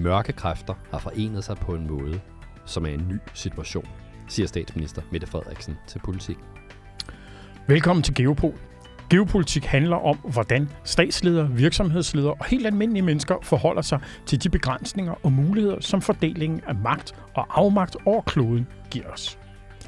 mørke kræfter har forenet sig på en måde, som er en ny situation, siger statsminister Mette Frederiksen til Politik. Velkommen til Geopol. Geopolitik handler om, hvordan statsledere, virksomhedsledere og helt almindelige mennesker forholder sig til de begrænsninger og muligheder, som fordelingen af magt og afmagt over kloden giver os.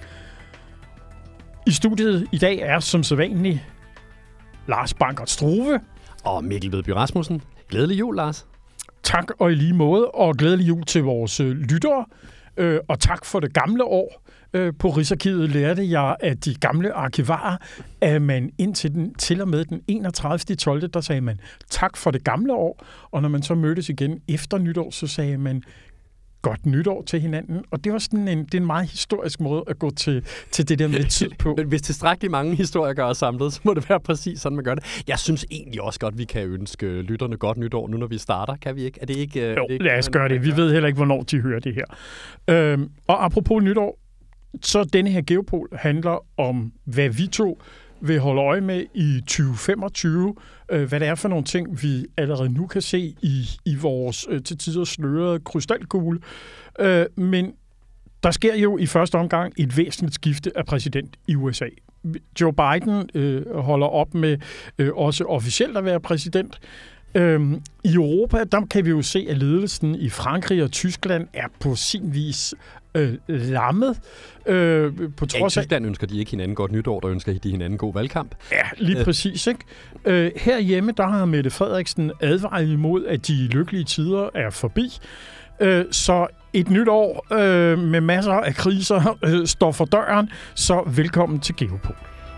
I studiet i dag er som sædvanligt Lars Bankert Struve Og Mikkel Vedby Rasmussen. Glædelig jul, Lars. Tak og i lige måde, og glædelig jul til vores lyttere. Og tak for det gamle år. På Rigsarkivet lærte jeg, at de gamle arkivarer, at man til og med den 31.12., der sagde man tak for det gamle år. Og når man så mødtes igen efter nytår, så sagde man godt nytår til hinanden. Og det var sådan det er en meget historisk måde at gå til det der med tid på. Men hvis tilstrækkeligt mange historikere er samlet, så må det være præcis sådan, man gør det. Jeg synes egentlig også godt, vi kan ønske lytterne godt nytår, nu når vi starter. Kan vi ikke? Er det ikke? Jo, lad os gøre det. Vi ved heller ikke, hvornår de hører det her. Og apropos nytår, så denne her Geopol handler om, hvad vi to vil holde øje med i 2025. Hvad det er for nogle ting, vi allerede nu kan se i vores til tider slørede krystalkugle. Men der sker jo i første omgang et væsentligt skifte af præsident i USA. Joe Biden holder op med også officielt at være præsident. I Europa, der kan vi jo se, at ledelsen i Frankrig og Tyskland er på sin vis lammet. På trods af... I Tyskland ønsker de ikke hinanden godt nytår, der ønsker de hinanden god valgkamp. Ja, lige præcis, ikke? Herhjemme, der har Mette Frederiksen advaret imod, at de lykkelige tider er forbi. Så et nyt år med masser af kriser står for døren, så velkommen til Geopol.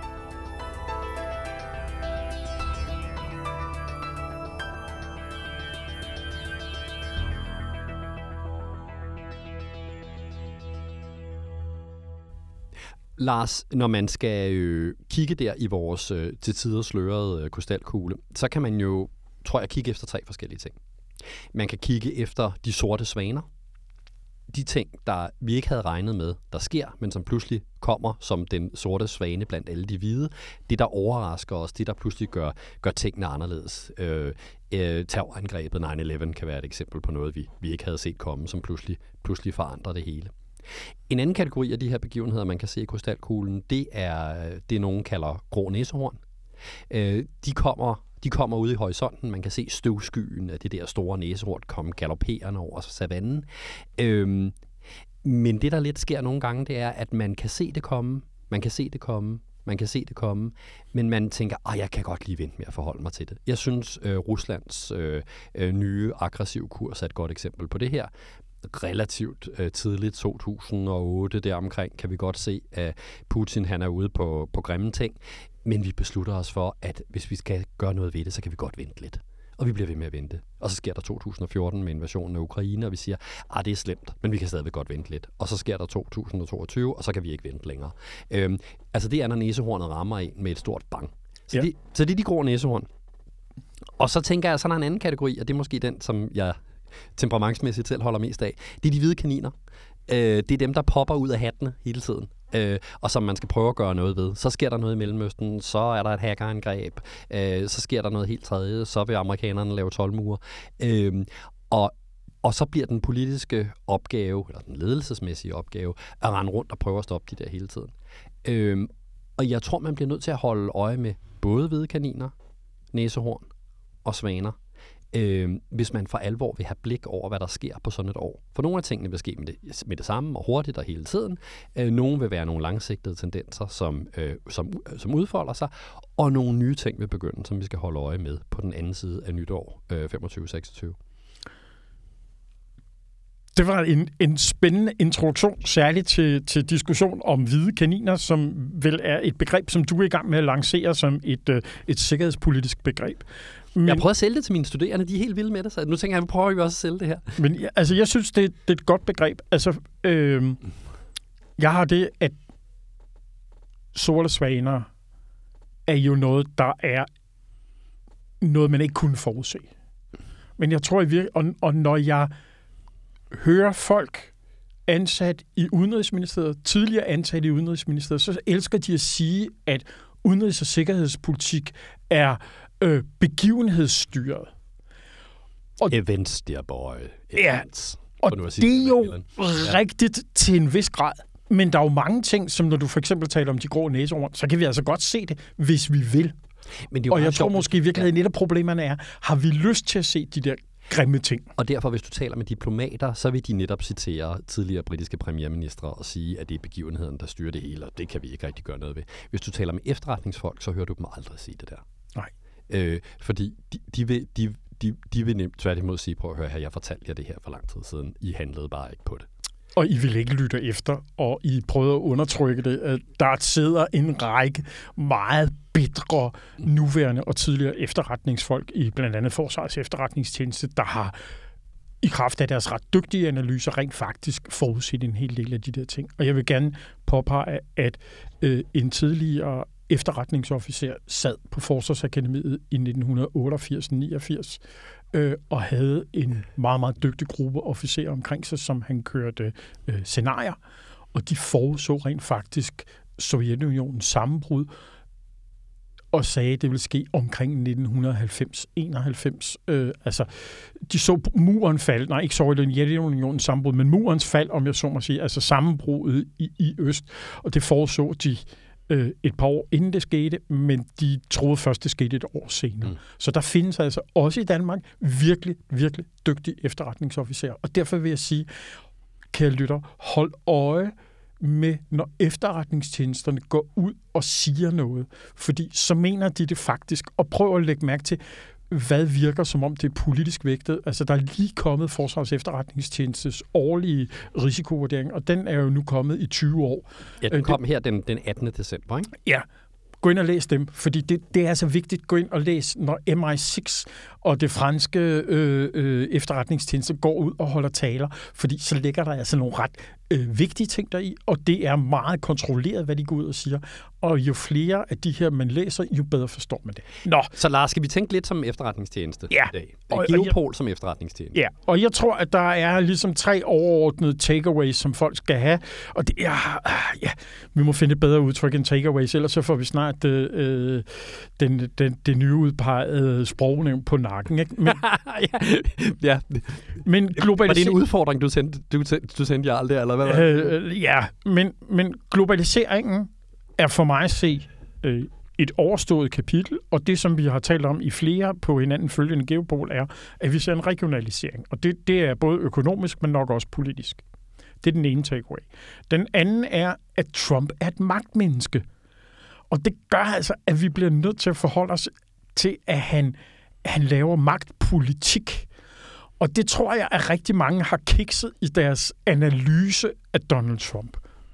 Lars, når man skal kigge der i vores til tider slørede krystalkugle, så kan man jo, tror jeg, kigge efter 3 forskellige ting. Man kan kigge efter de sorte svaner. De ting, der vi ikke havde regnet med, der sker, men som pludselig kommer som den sorte svane blandt alle de hvide. Det, der overrasker os, det, der pludselig gør tingene anderledes. Terrorangrebet 9/11 kan være et eksempel på noget, vi ikke havde set komme, som pludselig forandrer det hele. En anden kategori af de her begivenheder, man kan se i krystalkuglen, det er nogen kalder grå næsehorn. De kommer ud i horisonten. Man kan se støvskyen af det der store næsehorn komme galopperende over savannen. Men det, der lidt sker nogle gange, det er, at man kan se det komme. Man kan se det komme, men man tænker, jeg kan godt lige vente med at forholde mig til det. Jeg synes, Ruslands nye aggressive kurs er et godt eksempel på det her. Relativt tidligt, 2008 deromkring, kan vi godt se, at Putin han er ude på grimme ting, men vi beslutter os for, at hvis vi skal gøre noget ved det, så kan vi godt vente lidt. Og vi bliver ved med at vente. Og så sker der 2014 med invasionen af Ukraine, og vi siger, det er slemt, men vi kan stadigvæk godt vente lidt. Og så sker der 2022, og så kan vi ikke vente længere. Det er, når næsehornet rammer en med et stort bang. Så det er de grå næsehorn. Og så tænker jeg, så er der en anden kategori, og det er måske den, som jeg temperamentsmæssigt selv holder mest af. Det er de hvide kaniner. Det er dem, der popper ud af hattene hele tiden, og som man skal prøve at gøre noget ved. Så sker der noget i Mellemøsten, så er der et hackerangreb, så sker der noget helt tredje, så vil amerikanerne lave toldmure. Og så bliver den politiske opgave, eller den ledelsesmæssige opgave, at rende rundt og prøve at stoppe de der hele tiden. Og jeg tror, man bliver nødt til at holde øje med både hvide kaniner, næsehorn og svaner, hvis man for alvor vil have blik over, hvad der sker på sådan et år. For nogle af tingene vil ske med det samme og hurtigt og hele tiden. Nogle vil være nogle langsigtede tendenser, som udfolder sig, og nogle nye ting vil begynde, som vi skal holde øje med på den anden side af nytår 25-26. Det var en spændende introduktion, særligt til diskussion om hvide kaniner, som vel er et begreb, som du er i gang med at lancere som et sikkerhedspolitisk begreb. Men, jeg prøver at sælge det til mine studerende, de er helt vilde med det, så nu tænker jeg, vi prøver jo også at sælge det her. Men jeg synes, det er et godt begreb. Jeg har det, at sorte svaner er jo noget, der er noget, man ikke kunne forudse. Men jeg tror, og når jeg hører folk ansat i Udenrigsministeriet, tidligere ansat i Udenrigsministeriet, så elsker de at sige, at udenrigs- og sikkerhedspolitik er begivenhedsstyret. Events, dear boy. Events. Og det er jo rigtigt til en vis grad. Men der er jo mange ting, som når du for eksempel taler om de grå næsehorn, så kan vi altså godt se det, hvis vi vil. Men det er jeg tror måske i virkeligheden, et af problemerne er, har vi lyst til at se de der grimme ting? Og derfor, hvis du taler med diplomater, så vil de netop citere tidligere britiske premierministre og sige, at det er begivenheden, der styrer det hele, og det kan vi ikke rigtig gøre noget ved. Hvis du taler med efterretningsfolk, så hører du dem aldrig sige det der. Nej. Fordi de vil nemt tværtimod sige, prøv at høre her, jeg fortalte jer det her for lang tid siden. I handlede bare ikke på det. Og I vil ikke lytte efter, og I prøver at undertrykke det. Der sidder en række meget bitre nuværende og tidligere efterretningsfolk i blandt andet Forsvarets Efterretningstjeneste, der har i kraft af deres ret dygtige analyser rent faktisk forudset en hel del af de der ting. Og jeg vil gerne påpege, at en tidligere efterretningsofficer sad på Forsvarsakademiet i 1988-89 og havde en meget, meget dygtig gruppe officerer omkring sig, som han kørte scenarier, og de forudså rent faktisk Sovjetunionens sammenbrud og sagde, at det ville ske omkring 1990-91. Altså, de så muren falde, nej, ikke Sovjetunionens sammenbrud, men murens fald, om jeg så må sige, altså sammenbruddet i øst, og det forudså de et par år inden det skete, men de troede først, det skete et år senere. Så der findes altså også i Danmark virkelig, virkelig dygtige efterretningsofficerer. Og derfor vil jeg sige, kære lytter, hold øje med, når efterretningstjenesterne går ud og siger noget. Fordi så mener de det faktisk, og prøv at lægge mærke til, hvad virker som om det er politisk vægtet. Altså, der er lige kommet Forsvarets Efterretningstjenestes årlige risikovurdering, og den er jo nu kommet i 20 år. Ja, den kom her den 18. december, ikke? Ja, gå ind og læs dem, fordi det er altså vigtigt. Gå ind og læs, når MI6 og det franske efterretningstjeneste går ud og holder taler, fordi så ligger der altså nogle ret vigtige ting deri, og det er meget kontrolleret, hvad de går ud og siger. Og jo flere af de her, man læser, jo bedre forstår man det. Nå. Så Lars, skal vi tænke lidt som efterretningstjeneste i dag? Geopol som efterretningstjeneste. Ja, og jeg tror, at der er ligesom 3 overordnede takeaways, som folk skal have, og det er, vi må finde et bedre udtryk end takeaways, ellers så får vi snart det nye udpegede sprognævn på nakken, ikke? Men, ja. Men var det en udfordring, du sendte jer aldrig, eller hvad? Ja, men globaliseringen er for mig at se et overstået kapitel, og det, som vi har talt om i flere på hinanden følgende geopol, er, at vi ser en regionalisering. Og det er både økonomisk, men nok også politisk. Det er den ene takeaway. Den anden er, at Trump er et magtmenneske. Og det gør altså, at vi bliver nødt til at forholde os til, at han laver magtpolitik. Og det tror jeg, at rigtig mange har kikset i deres analyse af Donald Trump.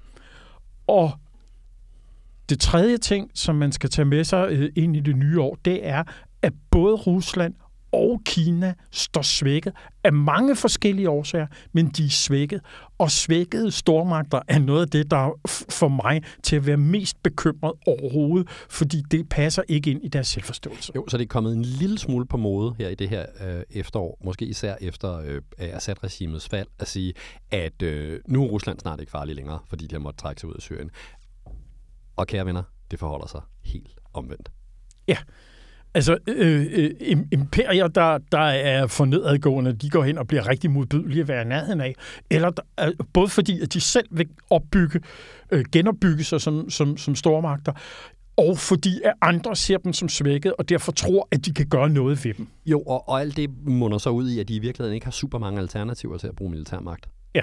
Og det tredje ting, som man skal tage med sig ind i det nye år, det er, at både Rusland og Kina står svækket af mange forskellige årsager, men de er svækket. Og svækkede stormagter er noget af det, der får mig til at være mest bekymret overhovedet, fordi det passer ikke ind i deres selvforståelse. Jo, så det er kommet en lille smule på mode her i det her efterår, måske især efter Assad-regimets fald, at sige, at nu er Rusland snart ikke farlig længere, fordi de har måttet trække sig ud af Syrien. Og kære venner, det forholder sig helt omvendt. Ja. Altså, imperier, der er for nedadgående, de går hen og bliver rigtig modbydelige at være i nærheden af. Eller både fordi, at de selv vil genopbygge sig som stormagter, og fordi at andre ser dem som svækket, og derfor tror, at de kan gøre noget ved dem. Jo, og alt det munder så ud i, at de i virkeligheden ikke har super mange alternativer til at bruge militærmagt. Ja.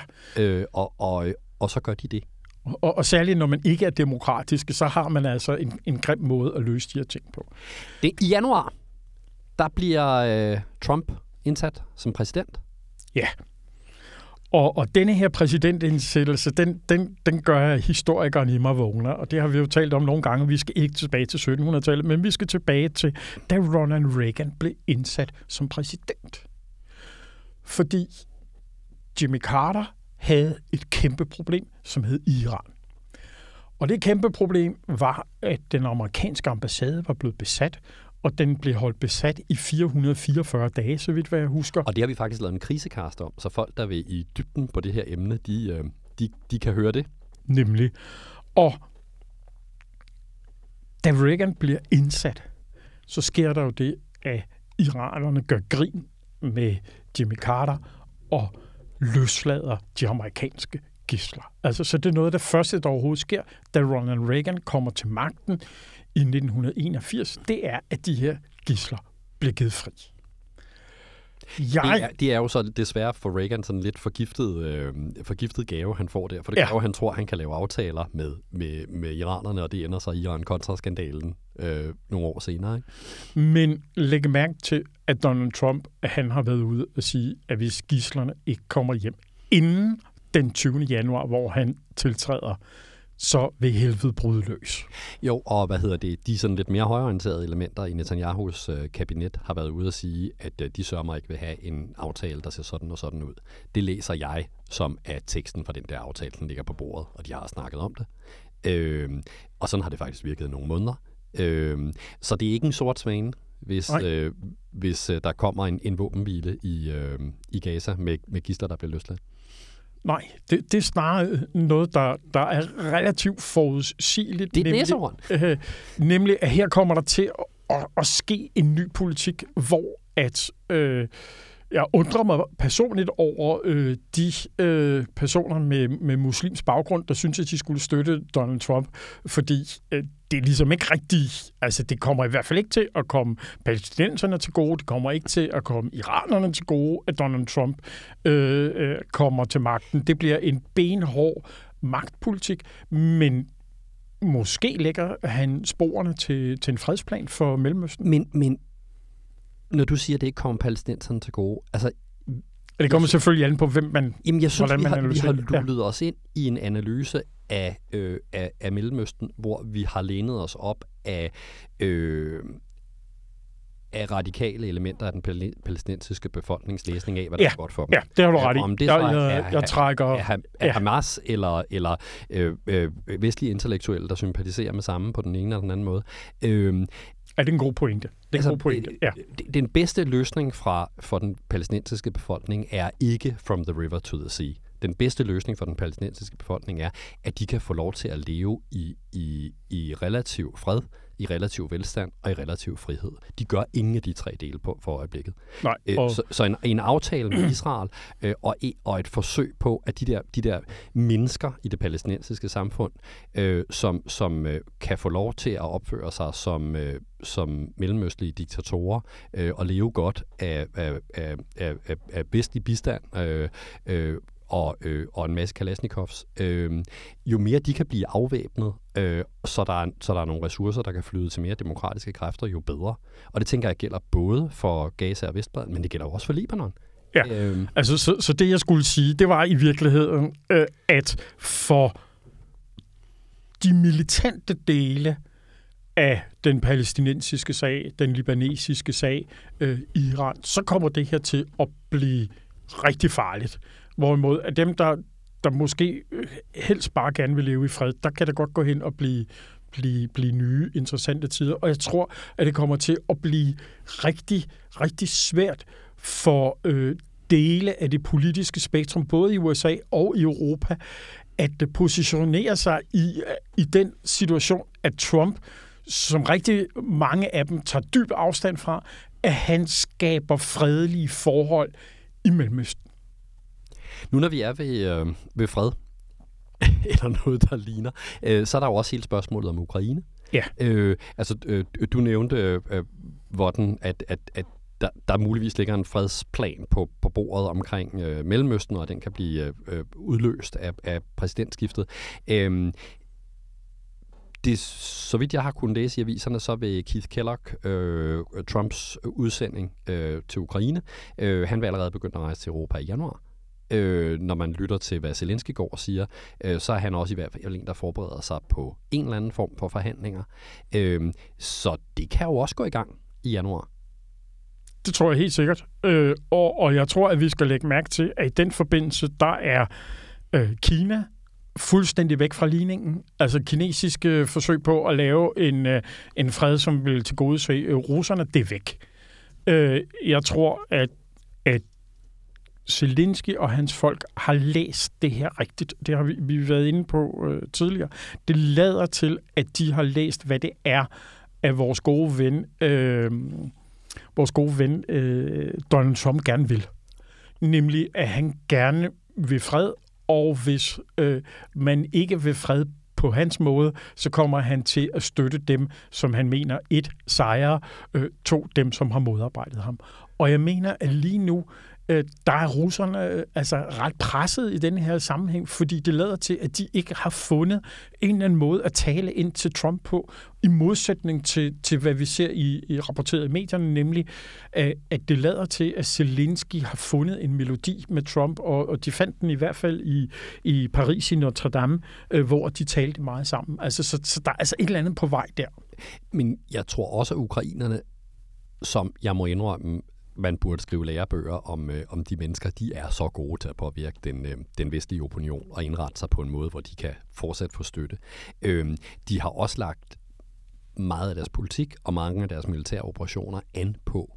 Og så gør de det. Og særligt når man ikke er demokratisk, så har man altså en grim måde at løse de her ting på. I januar, der bliver Trump indsat som præsident. Ja. Og denne her præsidentindsættelse, den gør historikeren i mig vågner. Og det har vi jo talt om nogle gange. Vi skal ikke tilbage til 1700-tallet, men vi skal tilbage til, da Ronald Reagan blev indsat som præsident. Fordi Jimmy Carter havde et kæmpe problem, som hed Iran. Og det kæmpe problem var, at den amerikanske ambassade var blevet besat, og den blev holdt besat i 444 dage, så vidt hvad jeg husker. Og det har vi faktisk lavet en krisekast om, så folk, der vil i dybden på det her emne, de kan høre det. Nemlig. Og da Reagan bliver indsat, så sker der jo det, at iranerne gør grin med Jimmy Carter og løslader de amerikanske gidsler. Altså, så det er noget af det første, der overhovedet sker, da Ronald Reagan kommer til magten i 1981. Det er, at de her gidsler bliver givet fri. Det er jo så desværre for Reagan sådan lidt forgiftet gave, han får der. For det er jo, han tror, han kan lave aftaler med iranerne, og det ender så Iran-Contra-skandalen nogle år senere. Ikke? Men læg mærke til, at Donald Trump, han har været ude og sige, at hvis gidslerne ikke kommer hjem inden den 20. januar, hvor han tiltræder, så vil helvede bryde løs. Jo, og de sådan lidt mere højreorienterede elementer i Netanyahus kabinet har været ude at sige, at de sørger ikke vil have en aftale, der ser sådan og sådan ud. Det læser jeg som, at teksten fra den der aftale, den ligger på bordet, og de har snakket om det. Og sådan har det faktisk virket nogle måneder. Så det er ikke en sort svane, hvis der kommer en våbenhvile i Gaza med gidsler, der bliver løsladt. Nej, det er snarere noget, der er relativt forudsigeligt. Det er næsehorn. Nemlig, at her kommer der til at ske en ny politik, hvor at jeg undrer mig personligt over de personer med muslims baggrund, der synes, at de skulle støtte Donald Trump, fordi det er ligesom ikke rigtigt. Altså, det kommer i hvert fald ikke til at komme palæstinenserne til gode, det kommer ikke til at komme iranerne til gode, at Donald Trump kommer til magten. Det bliver en benhård magtpolitik, men måske lægger han sporene til en fredsplan for Mellemøsten. Men når du siger, at det ikke kommer palæstinenserne til gode, altså... Det kommer selvfølgelig an på, hvem man... Jamen, jeg synes, vi har lullet os ind i en analyse af Mellemøsten, hvor vi har lænet os op af radikale elementer af den palæstinensiske befolkningslæsning af, hvad der er godt for dem. Ja, det har du ret i. Om det jeg trækker... Er Hamas eller vestlige intellektuelle, der sympatiserer med samme på den ene eller den anden måde. Er det en god pointe? Den bedste løsning for den palæstinensiske befolkning er ikke from the river to the sea. Den bedste løsning for den palæstinensiske befolkning er, at de kan få lov til at leve i relativ fred, i relativ velstand og i relativ frihed. De gør ingen af de tre dele for øjeblikket. Nej, så en aftale med Israel og et forsøg på, at de der mennesker i det palæstinensiske samfund, som kan få lov til at opføre sig som mellemøstlige diktatorer og leve godt af vestlig bistand og en masse Kalashnikovs, jo mere de kan blive afvæbnet, så der er nogle ressourcer, der kan flyde til mere demokratiske kræfter, jo bedre. Og det tænker jeg gælder både for Gaza og Vestbredden, men det gælder også for Libanon. Ja, altså så det jeg skulle sige, det var i virkeligheden, at for de militante dele af den palæstinensiske sag, den libanesiske sag i Iran, så kommer det her til at blive rigtig farligt. Hvorimod at dem, der måske helst bare gerne vil leve i fred, der kan det godt gå hen og blive nye, interessante tider. Og jeg tror, at det kommer til at blive rigtig, rigtig svært for dele af det politiske spektrum, både i USA og i Europa, at positionere sig i den situation, at Trump, som rigtig mange af dem tager dyb afstand fra, at han skaber fredelige forhold i Mellemøsten. Nu når vi er ved fred, eller noget, der ligner, så er der jo også hele spørgsmålet om Ukraine. Ja. Du nævnte, hvordan at der muligvis ligger en fredsplan på bordet omkring Mellemøsten, og den kan blive udløst af præsidentskiftet. Det, så vidt jeg har kunnet læse i aviserne, så vil Keith Kellogg, Trumps udsending til Ukraine, han vil allerede begynde at rejse til Europa i januar. Når man lytter til, hvad Zelensky går og siger, så er han også i hvert fald en, der forbereder sig på en eller anden form for forhandlinger. Så det kan jo også gå i gang i januar. Det tror jeg helt sikkert. Og jeg tror, at vi skal lægge mærke til, at i den forbindelse, der er Kina fuldstændig væk fra ligningen. Altså kinesiske forsøg på at lave en fred, som vil tilgodese russerne, det er væk. Jeg tror, at Zelensky og hans folk har læst det her rigtigt. Det har vi været inde på tidligere. Det lader til, at de har læst, hvad det er af vores gode ven vores gode ven Donald Trump gerne vil. Nemlig, at han gerne vil fred, og hvis man ikke vil fred på hans måde, så kommer han til at støtte dem, som han mener, 1. sejre, 2. dem, som har modarbejdet ham. Og jeg mener, at lige nu, der er russerne altså ret presset i den her sammenhæng, fordi det lader til, at de ikke har fundet en eller anden måde at tale ind til Trump på, i modsætning til hvad vi ser i rapporteret i medierne, nemlig at det lader til, at Zelensky har fundet en melodi med Trump, og de fandt den i hvert fald i Paris i Notre Dame, hvor de talte meget sammen. Altså, så der er altså et eller andet på vej der. Men jeg tror også, at ukrainerne, som jeg må indrømme, man burde skrive lærebøger om de mennesker, de er så gode til at påvirke den vestlige opinion og indrette sig på en måde, hvor de kan fortsat få støtte. De har også lagt meget af deres politik og mange af deres militære operationer an på,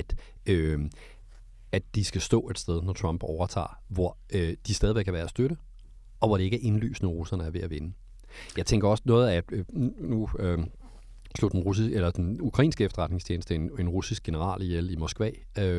at de skal stå et sted, når Trump overtager, hvor de stadigvæk kan være støtte, og hvor det ikke er indlysende, russerne er ved at vinde. Jeg tænker også noget af, at nu slog den ukrainske efterretningstjeneste en russisk general ihjel i Moskva,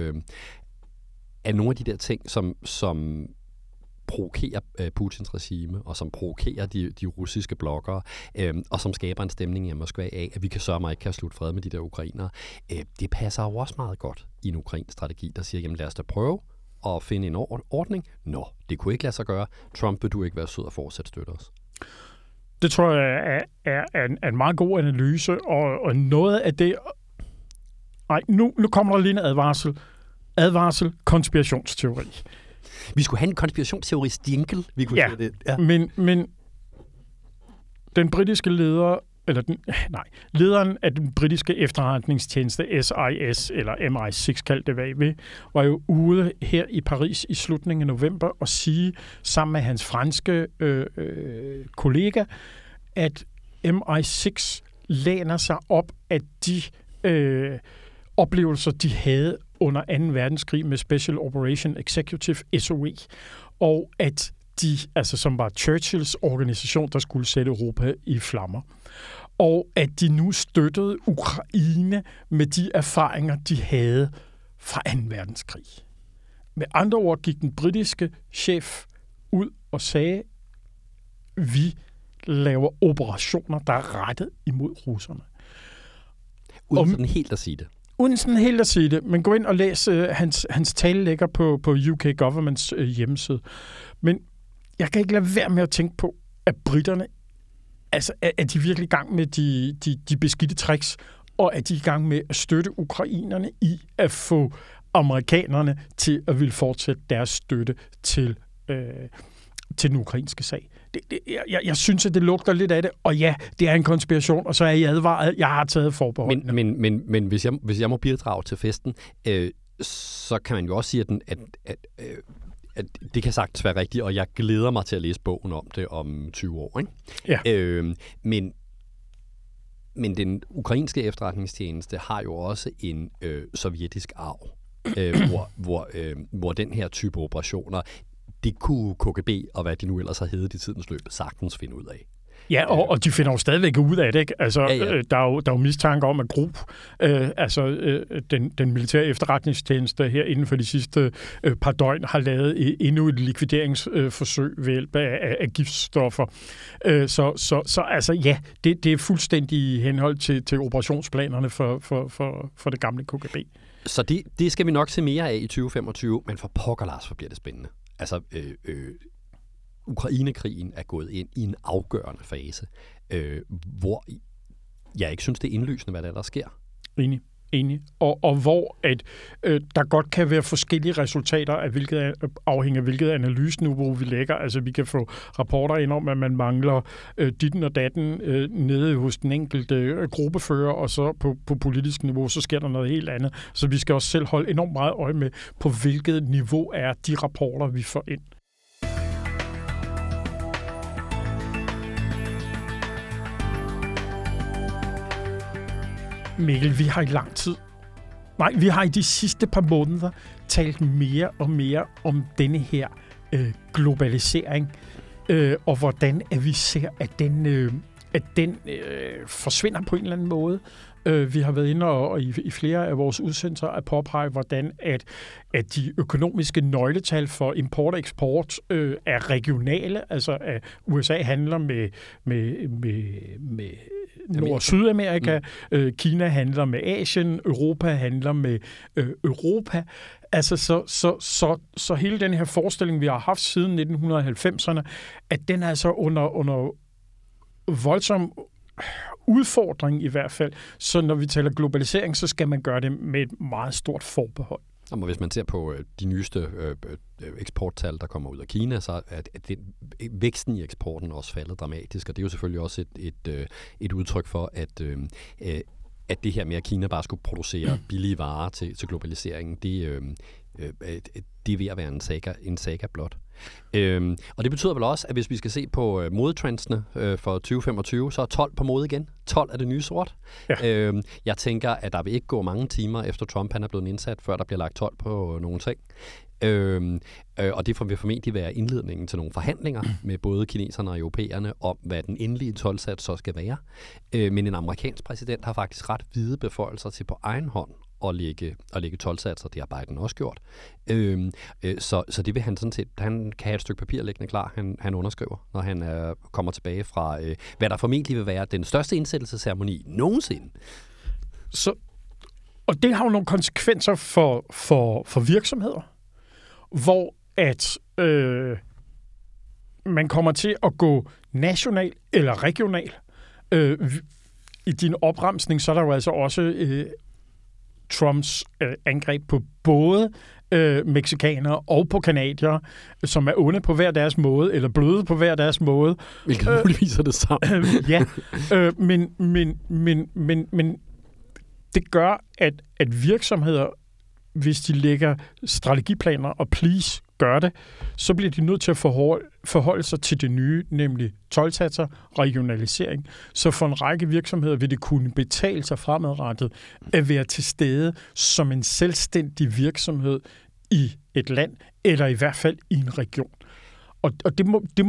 er nogle af de der ting, som provokerer Putins regime, og som provokerer de russiske bloggere, og som skaber en stemning i Moskva af, at vi kan sørge mig ikke kan slutte fred med de der ukrainere. Det passer jo også meget godt i en ukrainsk strategi, der siger, jamen lad os da prøve at finde en ordning. Nå, det kunne ikke lade sig gøre. Trump, vil du ikke være sød og fortsat støtte os? Det tror jeg er en meget god analyse, og noget af det... Nej, nu kommer der lige en advarsel. Advarsel, konspirationsteori. Vi skulle have en konspirationsteori-stinkel. Vi kunne ja, det. Ja, men den britiske leder, lederen af den britiske efterretningstjeneste SIS, eller MI6 kaldte det hvad I vil, var jo ude her i Paris i slutningen af november og sige sammen med hans franske kollega, at MI6 læner sig op af de oplevelser, de havde under 2. verdenskrig med Special Operation Executive, SOE, og at de, altså som var Churchills organisation, der skulle sætte Europa i flammer. Og at de nu støttede Ukraine med de erfaringer, de havde fra 2. verdenskrig. Med andre ord gik den britiske chef ud og sagde, vi laver operationer, der er rettet imod russerne. Uden sådan helt at sige det. Uden sådan helt at sige det, men gå ind og læs hans tale ligger på UK Governments hjemmeside. Men jeg kan ikke lade være med at tænke på, at britterne, altså er de virkelig i gang med de beskidte tricks, og er de i gang med at støtte ukrainerne i at få amerikanerne til at ville fortsætte deres støtte til den ukrainske sag. Jeg synes, at det lugter lidt af det, og ja, det er en konspiration, og så er I advaret, jeg har taget forbehold. Men hvis jeg må bidrage til festen, så kan man jo også sige, at det kan sagtens være rigtigt, og jeg glæder mig til at læse bogen om det om 20 år. Ikke? Ja. Men den ukrainske efterretningstjeneste har jo også en sovjetisk arv, hvor den her type operationer, det kunne KGB og hvad de nu ellers har heddet i tidens løb sagtens finde ud af. Ja, og de finder jo stadigvæk ud af det, ikke? Altså, ja. Der er jo mistanke om, at Group, den militære efterretningstjeneste her inden for de sidste par døgn, har lavet endnu et likvideringsforsøg ved hjælp af giftstoffer. Så altså, ja, det er fuldstændig i henhold til operationsplanerne for det gamle KGB. Så det skal vi nok se mere af i 2025, men for pokker, Lars, hvor bliver det spændende. Altså, Ukrainekrigen er gået ind i en afgørende fase, hvor jeg ikke synes, det er indlysende, hvad der sker. Enig. Og hvor at, der godt kan være forskellige resultater, afhængig af hvilket analyseniveau vi lægger. Altså, vi kan få rapporter ind om, at man mangler ditten og datten nede hos den enkelte gruppefører, og så på politisk niveau, så sker der noget helt andet. Så vi skal også selv holde enormt meget øje med, på hvilket niveau er de rapporter, vi får ind. Mikkel, vi har i de sidste par måneder talt mere og mere om denne her globalisering, og hvordan at vi ser, at den forsvinder på en eller anden måde. Vi har været inde og i flere af vores udsendelser at påpege, hvordan at de økonomiske nøgletal for import og eksport er regionale. Altså at USA handler med Nord- og Sydamerika, Kina handler med Asien, Europa handler med Europa. Altså så hele den her forestilling, vi har haft siden 1990'erne, at den er altså under voldsom udfordring i hvert fald. Så når vi taler globalisering, så skal man gøre det med et meget stort forbehold. Og hvis man ser på de nyeste eksporttal, der kommer ud af Kina, så er væksten i eksporten også faldet dramatisk, og det er jo selvfølgelig også et udtryk for, at det her med, at Kina bare skulle producere billige varer til globaliseringen, det er ved at være en saga blot. Og det betyder vel også, at hvis vi skal se på modetrendsene for 2025, så er 12 på mode igen. 12 er det nye sort. Ja. Jeg tænker, at der vil ikke gå mange timer efter Trump han er blevet indsat, før der bliver lagt 12 på nogle ting. Og det vil formentlig være indledningen til nogle forhandlinger med både kineserne og europæerne om, hvad den endelige toldsats så skal være. Men en amerikansk præsident har faktisk ret vide beføjelser til på egen hånd at lægge toldsatser. Det har Biden også gjort. Så det vil han sådan set, han kan have et stykke papir liggende klar, han underskriver, når han kommer tilbage fra, hvad der formentlig vil være den største indsættelsesceremoni nogensinde. Og det har jo nogle konsekvenser for virksomheder, hvor at man kommer til at gå national eller regional. I din opremsning, så er der jo altså også Trumps angreb på både mexikanere og på canadiere, som er onde på hver deres måde, eller bløde på hver deres måde. Hvilket muligvis er det samme. Ja, men det gør, at virksomheder, hvis de lægger strategiplaner, og please gør det, så bliver de nødt til at forholde sig til det nye, nemlig toldsatser, regionalisering. Så for en række virksomheder vil det kunne betale sig fremadrettet at være til stede som en selvstændig virksomhed i et land, eller i hvert fald i en region. Og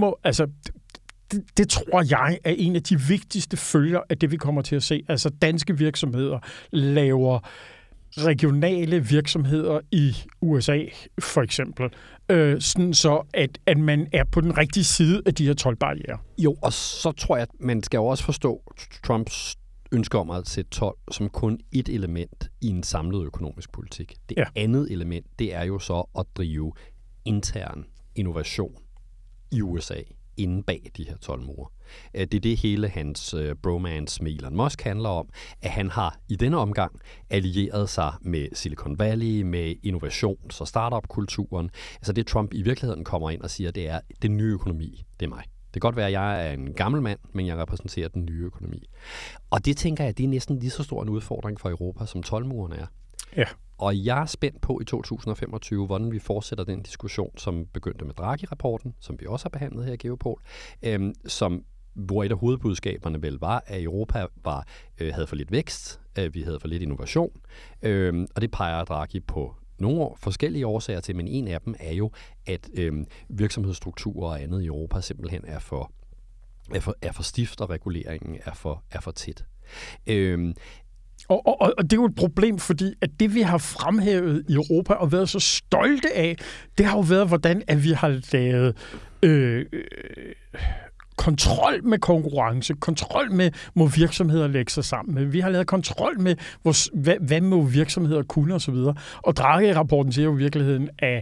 det tror jeg er en af de vigtigste følger af det, vi kommer til at se. Altså danske virksomheder laver regionale virksomheder i USA, for eksempel, sådan så, at man er på den rigtige side af de her toldbarrierer. Jo, og så tror jeg, at man skal jo også forstå Trumps ønske om at sætte told som kun et element i en samlet økonomisk politik. Det andet element, det er jo så at drive intern innovation i USA inde bag de her toldmure. Det er det hele hans bromance med Elon Musk handler om, at han har i denne omgang allieret sig med Silicon Valley, med innovations- og startup-kulturen. Altså det Trump i virkeligheden kommer ind og siger, det er den nye økonomi, det er mig. Det kan godt være, at jeg er en gammel mand, men jeg repræsenterer den nye økonomi. Og det tænker jeg, det er næsten lige så stor en udfordring for Europa, som toldmuren er. Ja. Og jeg er spændt på i 2025, hvordan vi fortsætter den diskussion, som begyndte med Draghi-rapporten, som vi også har behandlet her i Geopol, hvor et af hovedbudskaberne vel var, at Europa havde for lidt vækst, at vi havde for lidt innovation, og det peger Draghi på nogle forskellige årsager til, men en af dem er jo, at virksomhedsstrukturer og andet i Europa simpelthen er for stift, og reguleringen er for tæt. Og det er jo et problem, fordi at det, vi har fremhævet i Europa og været så stolte af, det har jo været, hvordan at vi har lavet kontrol med konkurrence, kontrol med, må virksomheder lægge sig sammen med. Vi har lavet kontrol med, hvad må virksomheder kunne osv. Og Draghi-rapporten siger jo i virkeligheden, at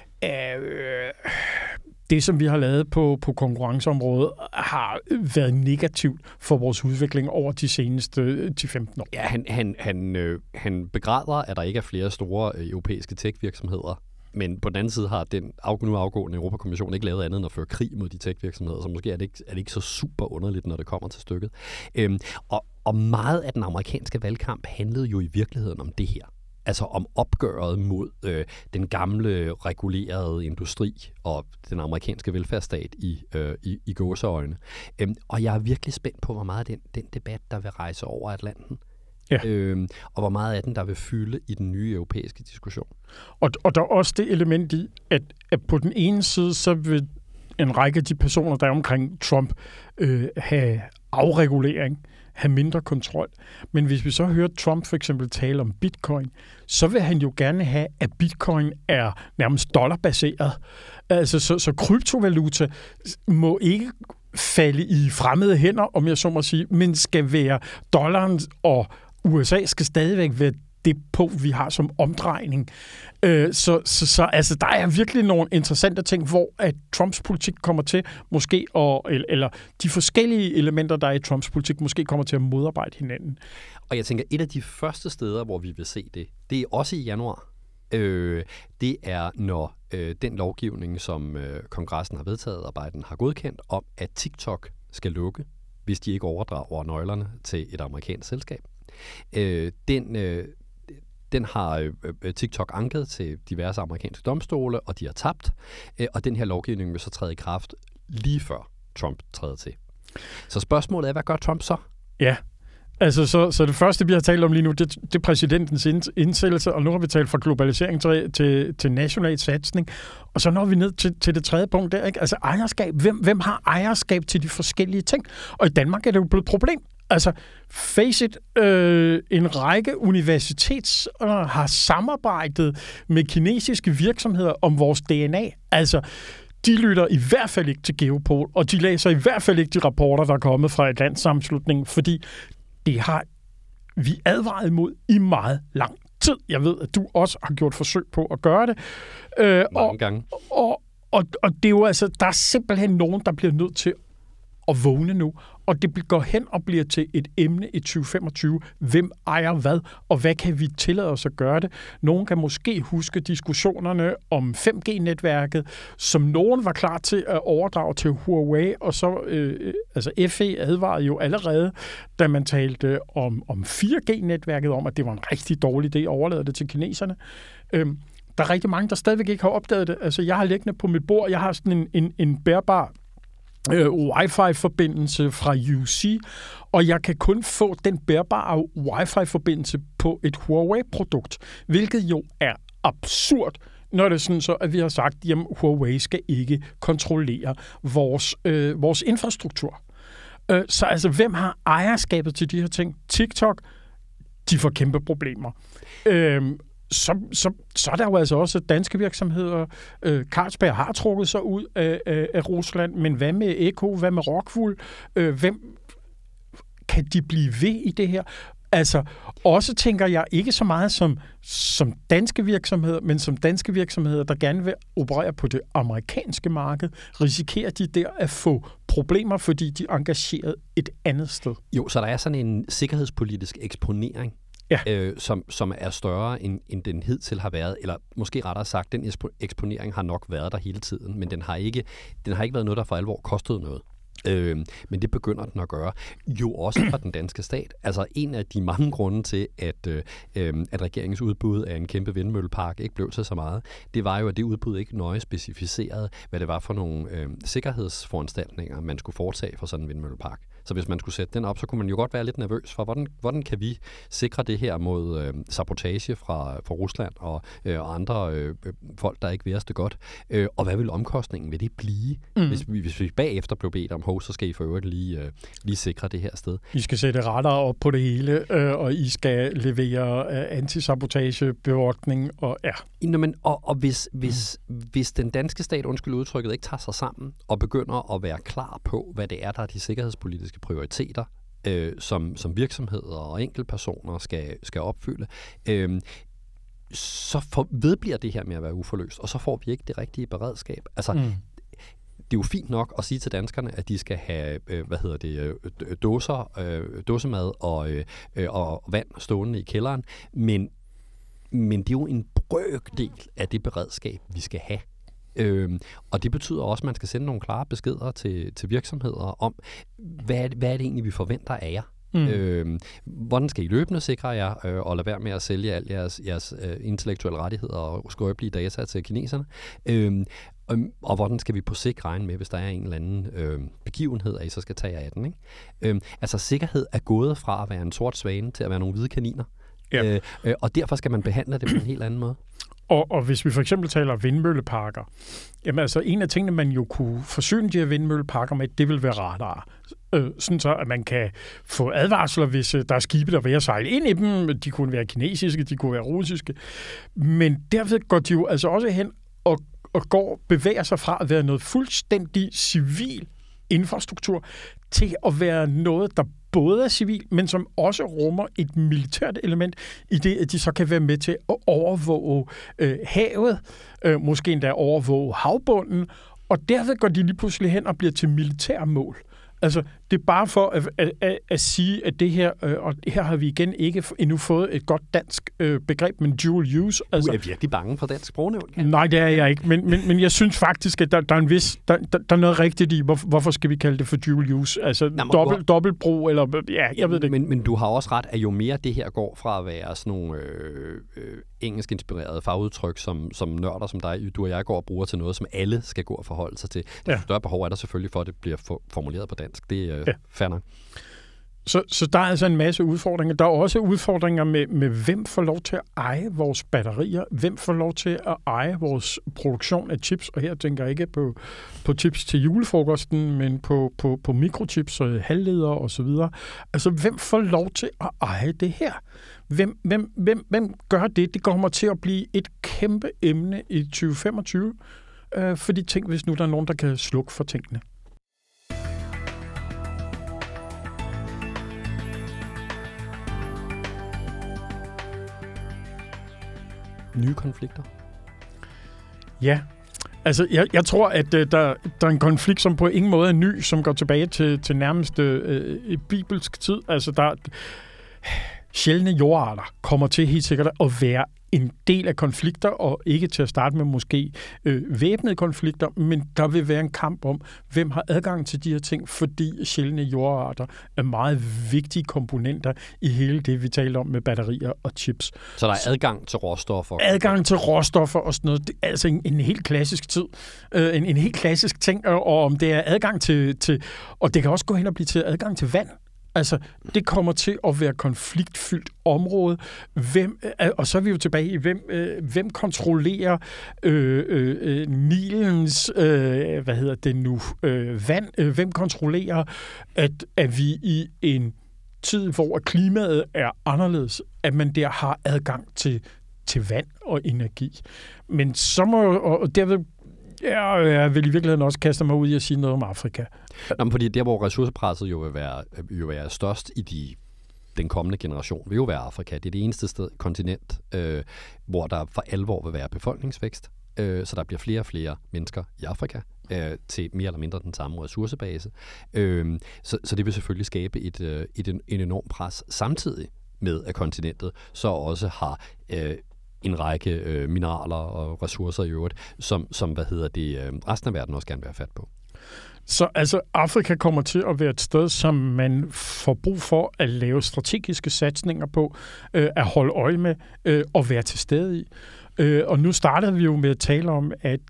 det, som vi har lavet på konkurrenceområdet, har været negativt for vores udvikling over de seneste 10-15 år. Ja, han begræder, at der ikke er flere store europæiske tech-virksomheder. Men på den anden side har den nu afgående Europakommission ikke lavet andet end at føre krig mod de tech-virksomheder, så måske er det ikke så super underligt, når det kommer til stykket. Og meget af den amerikanske valgkamp handlede jo i virkeligheden om det her. Altså om opgøret mod den gamle regulerede industri og den amerikanske velfærdsstat i gåseøjne. Og jeg er virkelig spændt på, hvor meget af den debat, der vil rejse over Atlanten. Ja. Og hvor meget af den, der vil fylde i den nye europæiske diskussion. Og der er også det element i, at på den ene side, så vil en række af de personer, der er omkring Trump, have afregulering, have mindre kontrol. Men hvis vi så hører Trump for eksempel tale om bitcoin, så vil han jo gerne have, at bitcoin er nærmest dollarbaseret. Altså, så kryptovaluta må ikke falde i fremmede hænder, om jeg så må sige, men skal være dollaren, og USA skal stadigvæk være det punkt, vi har som omdrejning. Så altså, der er virkelig nogle interessante ting, hvor at Trumps politik kommer til måske, eller de forskellige elementer, der er i Trumps politik, måske kommer til at modarbejde hinanden. Og jeg tænker, et af de første steder, hvor vi vil se det er også i januar. Det er, når den lovgivning, som kongressen har vedtaget, og Biden har godkendt, om at TikTok skal lukke, hvis de ikke overdrager nøglerne til et amerikansk selskab. Den har TikTok anket til diverse amerikanske domstole, og de har tabt. Og den her lovgivning vil så træde i kraft lige før Trump træder til. Så spørgsmålet er, hvad gør Trump så? Ja, altså så det første, vi har talt om lige nu, det er præsidentens indsættelse, og nu har vi talt fra globalisering til national satsning. Og så når vi ned til det tredje punkt der, ikke? Altså ejerskab. Hvem har ejerskab til de forskellige ting? Og i Danmark er det jo blevet et problem. Altså, face it, en række universiteter har samarbejdet med kinesiske virksomheder om vores DNA. Altså, de lytter i hvert fald ikke til Geopol, og de læser i hvert fald ikke de rapporter, der er kommet fra et landssammenslutning, fordi det har vi advaret imod i meget lang tid. Jeg ved, at du også har gjort forsøg på at gøre det. Mange gange. Og det er jo altså, der er simpelthen nogen, der bliver nødt til at vågne nu, og det går hen og bliver til et emne i 2025. Hvem ejer hvad, og hvad kan vi tillade os at gøre det? Nogen kan måske huske diskussionerne om 5G-netværket, som nogen var klar til at overdrage til Huawei, og så altså FE advarede jo allerede, da man talte om 4G-netværket, om at det var en rigtig dårlig idé at overlade det til kineserne. Der er rigtig mange, der stadigvæk ikke har opdaget det. Altså, jeg har liggende på mit bord, jeg har sådan en bærbar Wi-Fi-forbindelse fra UC, og jeg kan kun få den bærbare Wi-Fi-forbindelse på et Huawei-produkt, hvilket jo er absurd, når det er sådan så, at vi har sagt, at Huawei skal ikke kontrollere vores infrastruktur. Så altså, hvem har ejerskabet til de her ting? TikTok, de får kæmpe problemer. Så er der jo altså også danske virksomheder. Carlsberg har trukket sig ud af Rusland, men hvad med Eko, hvad med Rockwool? Hvem kan de blive ved i det her? Altså, også tænker jeg ikke så meget som danske virksomheder, men som danske virksomheder, der gerne vil operere på det amerikanske marked, risikerer de der at få problemer, fordi de er engageret et andet sted. Jo, så der er sådan en sikkerhedspolitisk eksponering, ja, som er større, end den hidtil har været, eller måske rettere sagt, den eksponering har nok været der hele tiden, men den har ikke været noget, der for alvor kostede noget. Men det begynder den at gøre. Jo også fra den danske stat. Altså en af de mange grunde til, at regeringens udbud af en kæmpe vindmøllepark ikke blev til så meget, det var jo, at det udbud ikke nøje specificerede, hvad det var for nogle sikkerhedsforanstaltninger, man skulle foretage for sådan en vindmøllepark. Så hvis man skulle sætte den op, så kunne man jo godt være lidt nervøs for, hvordan kan vi sikre det her mod sabotage fra Rusland og andre folk, der ikke vil os det godt. Og hvad vil omkostningen ved det blive, hvis vi bagefter blev bedt om, så skal I for øvrigt lige sikre det her sted. I skal sætte radar op på det hele, og I skal levere antisabotagebevogtning, og ja. Nå, men, og hvis den danske stat, undskyld udtrykket, ikke tager sig sammen og begynder at være klar på, hvad det er, der er de sikkerhedspolitiske prioriteter, som virksomheder og enkeltpersoner skal opfylde, så vedbliver det her med at være uforløst, og så får vi ikke det rigtige beredskab. Altså, det er jo fint nok at sige til danskerne, at de skal have, dåsemad og vand stående i kælderen, men det er jo en brøkdel af det beredskab, vi skal have. Og det betyder også, at man skal sende nogle klare beskeder til virksomheder om, hvad er det egentlig, vi forventer af jer. Hvordan skal I løbende sikre jer og lade være med at sælge al jeres intellektuelle rettigheder og skrøbelige data til kineserne? Og hvordan skal vi på sigt regne med, hvis der er en eller anden begivenhed, at I så skal tage jer af den? Ikke? Altså sikkerhed er gået fra at være en sort svane til at være nogle hvide kaniner. Ja. Og derfor skal man behandle det på en helt anden måde. Og hvis vi for eksempel taler vindmølleparker, jamen altså en af tingene, man jo kunne forsyne de her vindmølleparker med, det vil være radar. Sådan så, at man kan få advarsler, hvis der er skibe, der vil sejle ind i dem. De kunne være kinesiske, de kunne være russiske. Men derved går de jo altså også hen og bevæger sig fra at være noget fuldstændig civil infrastruktur til at være noget, der både er civil, men som også rummer et militært element i det, at de så kan være med til at overvåge havet, måske endda overvåge havbunden, og derved går de lige pludselig hen og bliver til militære mål. Altså, det er bare for at sige, at det her, og her har vi igen ikke endnu fået et godt dansk begreb, men dual use. Altså, du er virkelig bange for dansk sprognævn? Nej, det er jeg ikke, men jeg synes faktisk, at der er en vis, der er noget rigtigt i, hvorfor skal vi kalde det for dual use? Altså, dobbeltbrug, eller jeg ved det ikke. Men du har også ret, at jo mere det her går fra at være sådan nogle engelsk-inspirerede fagudtryk, som nørder som dig, du og jeg går og bruger til noget, som alle skal gå og forholde sig til. Det større behov er der selvfølgelig for, at det bliver formuleret på dansk. Det er fair nok. Så der er altså en masse udfordringer. Der er også udfordringer med hvem får lov til at eje vores batterier, hvem får lov til at eje vores produktion af chips, og her tænker jeg ikke på chips til julefrokosten, men på mikrochips og halvledere og så videre. Altså, hvem får lov til at eje det her? Hvem gør det? Det kommer til at blive et kæmpe emne i 2025, fordi tænk, hvis nu der er nogen, der kan slukke for tingene. Nye konflikter? Ja, altså jeg tror, at der er en konflikt, som på ingen måde er ny, som går tilbage til nærmest bibelsk tid. Altså der sjældne jordarter kommer til helt sikkert at være en del af konflikter, og ikke til at starte med måske væbnede konflikter, men der vil være en kamp om, hvem har adgang til de her ting, fordi sjældne jordarter er meget vigtige komponenter i hele det, vi taler om med batterier og chips. Så der er adgang til råstoffer? Adgang til råstoffer og sådan noget. Det er altså en helt klassisk tid. En helt klassisk ting, og om det er adgang til og det kan også gå hen og blive til adgang til vand. Altså, det kommer til at være konfliktfyldt område. Og så er vi jo tilbage i, hvem kontrollerer Nilens, vand? Hvem kontrollerer, at vi i en tid, hvor klimaet er anderledes, at man der har adgang til vand og energi. Men så må og derved jeg vil i virkeligheden også kaste mig ud i at sige noget om Afrika. Jamen, fordi der, hvor ressourcepresset jo vil være størst i den kommende generation, vil jo være Afrika. Det er det eneste kontinent, hvor der for alvor vil være befolkningsvækst. Så der bliver flere og flere mennesker i Afrika til mere eller mindre den samme ressourcebase. Så det vil selvfølgelig skabe en enorm pres, samtidig med, at kontinentet så også har en række mineraler og ressourcer i øvrigt, som resten af verden også gerne vil have fat på. Så altså Afrika kommer til at være et sted, som man får brug for at lave strategiske satsninger på, at holde øje med og være til stede i. Og nu startede vi jo med at tale om, at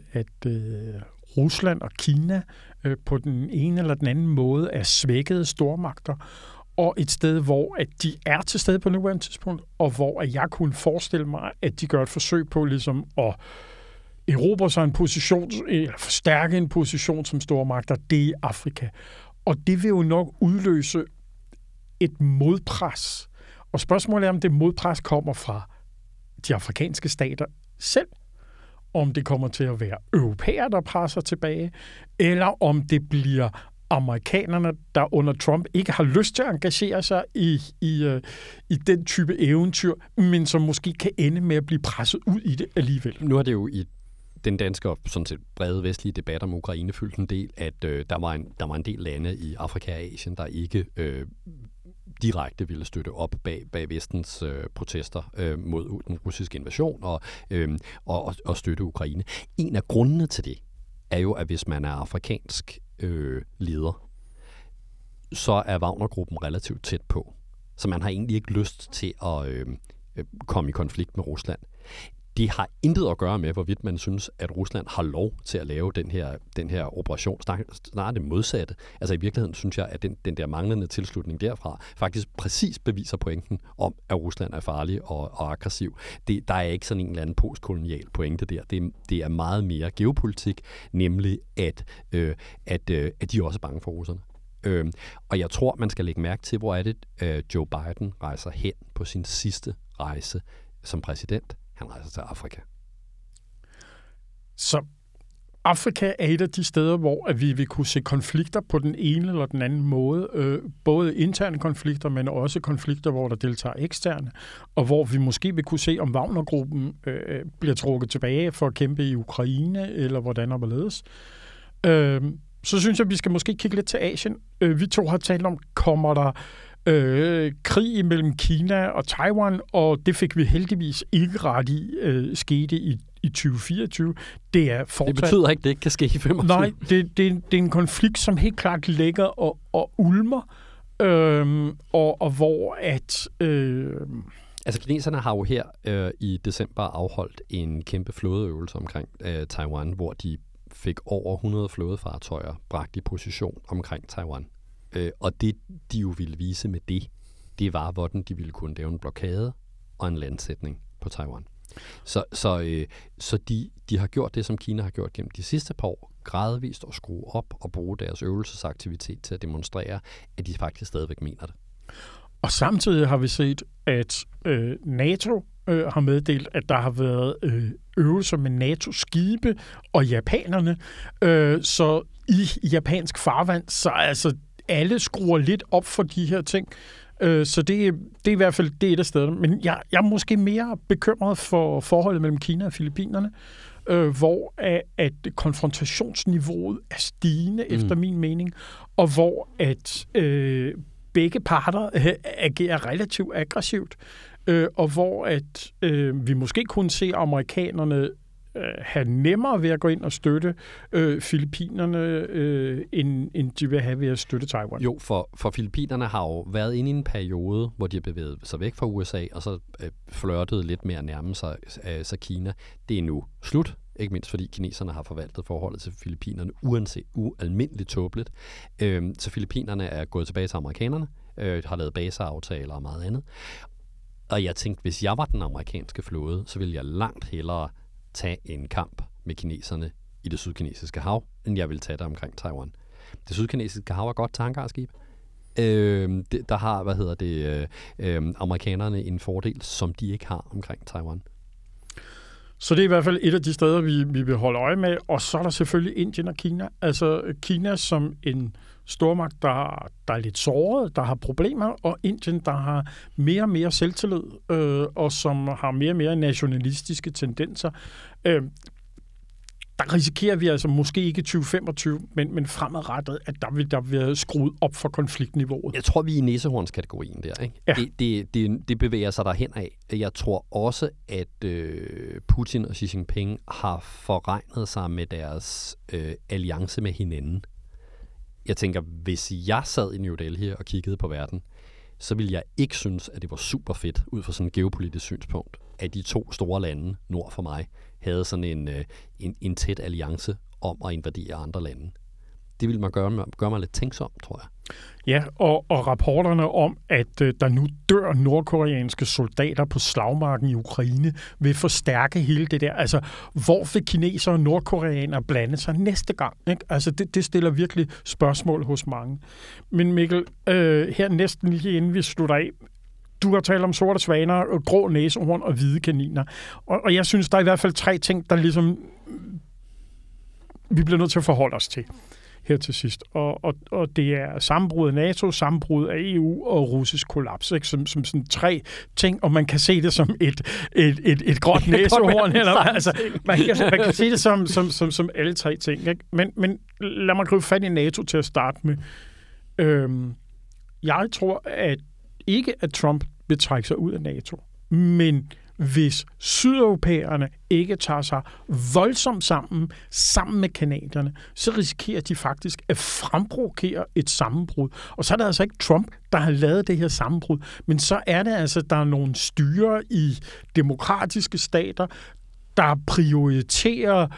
Rusland og Kina på den ene eller den anden måde er svækkede stormagter, og et sted, hvor at de er til stede på nuværende tidspunkt, og hvor at jeg kunne forestille mig, at de gør et forsøg på ligesom at erobre sig en position, eller forstærke en position som stormagter, det er i Afrika. Og det vil jo nok udløse et modpres. Og spørgsmålet er, om det modpres kommer fra de afrikanske stater selv, om det kommer til at være europæere, der presser tilbage, eller om det bliver amerikanerne, der under Trump ikke har lyst til at engagere sig i den type eventyr, men som måske kan ende med at blive presset ud i det alligevel. Nu er det jo i den danske og sådan set brede vestlige debat om Ukraine fyldt en del, at der var en del lande i Afrika og Asien, der ikke direkte ville støtte op bag vestens protester mod den russiske invasion og støtte Ukraine. En af grundene til det er jo, at hvis man er afrikansk leder, så er Wagner-gruppen relativt tæt på. Så man har egentlig ikke lyst til at komme i konflikt med Rusland. Det har intet at gøre med, hvorvidt man synes, at Rusland har lov til at lave den her operation. Snarere det modsatte. Altså i virkeligheden synes jeg, at den der manglende tilslutning derfra faktisk præcis beviser pointen om, at Rusland er farlig og aggressiv. Der er ikke sådan en eller anden postkolonial pointe der. Det er meget mere geopolitik, nemlig at de også er bange for russerne. Og jeg tror, man skal lægge mærke til, hvor er det, Joe Biden rejser hen på sin sidste rejse som præsident. Han rejser til Afrika. Så Afrika er et af de steder, hvor vi vil kunne se konflikter på den ene eller den anden måde. Både interne konflikter, men også konflikter, hvor der deltager eksterne, og hvor vi måske vil kunne se, om Wagner-gruppen bliver trukket tilbage for at kæmpe i Ukraine, eller hvordan og hvorledes. Så synes jeg, vi skal måske kigge lidt til Asien. Vi to har talt om, kommer der krig mellem Kina og Taiwan, og det fik vi heldigvis ikke ret i, skete i 2024. Det er fortsat... Det betyder ikke, det ikke kan ske i 25. Nej, det er en konflikt, som helt klart ligger og ulmer, og hvor at... Altså kineserne har jo her i december afholdt en kæmpe flådeøvelse omkring Taiwan, hvor de fik over 100 flådefartøjer bragt i position omkring Taiwan. Og det, de jo ville vise med det var, hvordan de ville kunne lave en blokade og en landsætning på Taiwan. Så de har gjort det, som Kina har gjort gennem de sidste par år, gradvist at skrue op og bruge deres øvelsesaktivitet til at demonstrere, at de faktisk stadigvæk mener det. Og samtidig har vi set, at NATO har meddelt, at der har været øvelser med NATO-skibe og japanerne. Så i japansk farvand, så altså alle skruer lidt op for de her ting. Så det er i hvert fald det et af stederne. Men jeg er måske mere bekymret for forholdet mellem Kina og Filippinerne, hvor at konfrontationsniveauet er stigende, efter min mening, og hvor at begge parter agerer relativt aggressivt, og hvor at vi måske kunne se amerikanerne have nemmere ved at gå ind og støtte Filippinerne, end de vil have ved at støtte Taiwan. Jo, for Filippinerne har jo været inde i en periode, hvor de har bevæget sig væk fra USA, og så flirtet lidt mere nærme sig Kina. Det er nu slut, ikke mindst fordi kineserne har forvaltet forholdet til Filippinerne ualmindeligt tåbeligt. Så Filippinerne er gået tilbage til amerikanerne, har lavet baseaftaler og meget andet. Og jeg tænkte, hvis jeg var den amerikanske flåde, så ville jeg langt hellere tage en kamp med kineserne i det sydkinesiske hav, end jeg vil tage det omkring Taiwan. Det sydkinesiske hav er godt til hangarskib. Der har, amerikanerne en fordel, som de ikke har omkring Taiwan. Så det er i hvert fald et af de steder, vi vil holde øje med. Og så er der selvfølgelig Indien og Kina. Altså Kina som en stormagt, der er lidt såret, der har problemer, og Indien, der har mere og mere selvtillid, og som har mere og mere nationalistiske tendenser. Der risikerer vi altså måske ikke 2025, men fremadrettet, at der vil skruet op for konfliktniveauet. Jeg tror, vi er i næsehornskategorien der, ikke? Ja. Det bevæger sig derhen af. Jeg tror også, at Putin og Xi Jinping har forregnet sig med deres alliance med hinanden. Jeg tænker, hvis jeg sad i New Delhi og kiggede på verden, så ville jeg ikke synes, at det var super fedt, ud fra sådan et geopolitisk synspunkt, at de to store lande nord for mig havde sådan en tæt alliance om at invadere andre lande. Det ville man gøre mig lidt tænksom, tror jeg. Ja, og rapporterne om, at der nu dør nordkoreanske soldater på slagmarken i Ukraine, vil forstærke hele det der. Altså, hvor vil kinesere og nordkoreanere blande sig næste gang? Ikke? Altså, det stiller virkelig spørgsmål hos mange. Men Mikkel, her næsten lige inden vi slutter af, du har talt om sorte svaner, grå næsehorn og hvide kaniner. Og jeg synes, der er i hvert fald 3 ting, der ligesom vi bliver nødt til at forholde os til her til sidst. Og det er sammenbrud af NATO, sammenbrud af EU og russisk kollaps, ikke? Som sådan 3 ting, og man kan se det som et gråt næsehorn. Eller, altså, man kan se det som alle 3 ting. Ikke? Men lad mig gribe fat i NATO til at starte med. Jeg tror, at Trump vil trække sig ud af NATO, men hvis sydeuropæerne ikke tager sig voldsomt sammen med canadierne, så risikerer de faktisk at fremprovokere et sammenbrud. Og så er det altså ikke Trump, der har lavet det her sammenbrud, men så er det altså, der er nogle styrer i demokratiske stater, der prioriterer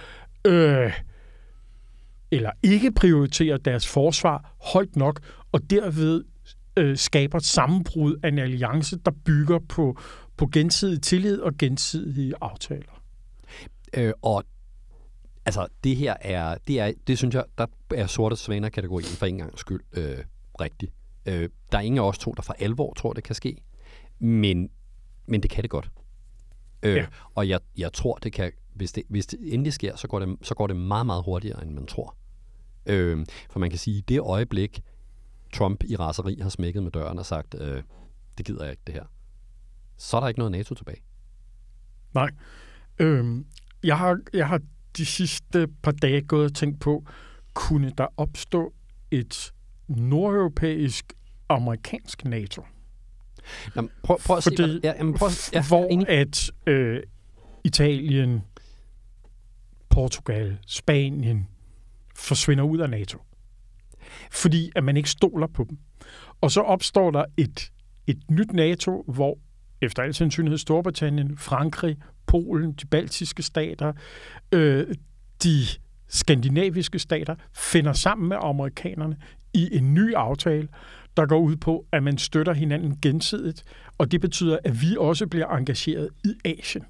eller ikke prioriterer deres forsvar højt nok, og derved skaber sammenbrud af en alliance, der bygger på gensidig tillid og gensidige aftaler. Og altså, det her det synes jeg, der er sorte svaner-kategorien for en gang skyld rigtigt. Der er ingen af os to, der for alvor tror, det kan ske, men det kan det godt. Og jeg tror, det kan, hvis det endelig sker, så går det meget, meget hurtigere, end man tror. For man kan sige, i det øjeblik, Trump i raseri har smækket med døren og sagt, det gider jeg ikke, det her, så er der ikke noget NATO tilbage. Nej. Jeg har de sidste par dage gået og tænkt på, kunne der opstå et nordeuropæisk amerikansk NATO? Jamen, prøv at se. Hvor at Italien, Portugal, Spanien forsvinder ud af NATO. Fordi at man ikke stoler på dem. Og så opstår der et nyt NATO, hvor efter al sandsynlighed Storbritannien, Frankrig, Polen, de baltiske stater, de skandinaviske stater finder sammen med amerikanerne i en ny aftale, der går ud på, at man støtter hinanden gensidigt, og det betyder, at vi også bliver engageret i Asien.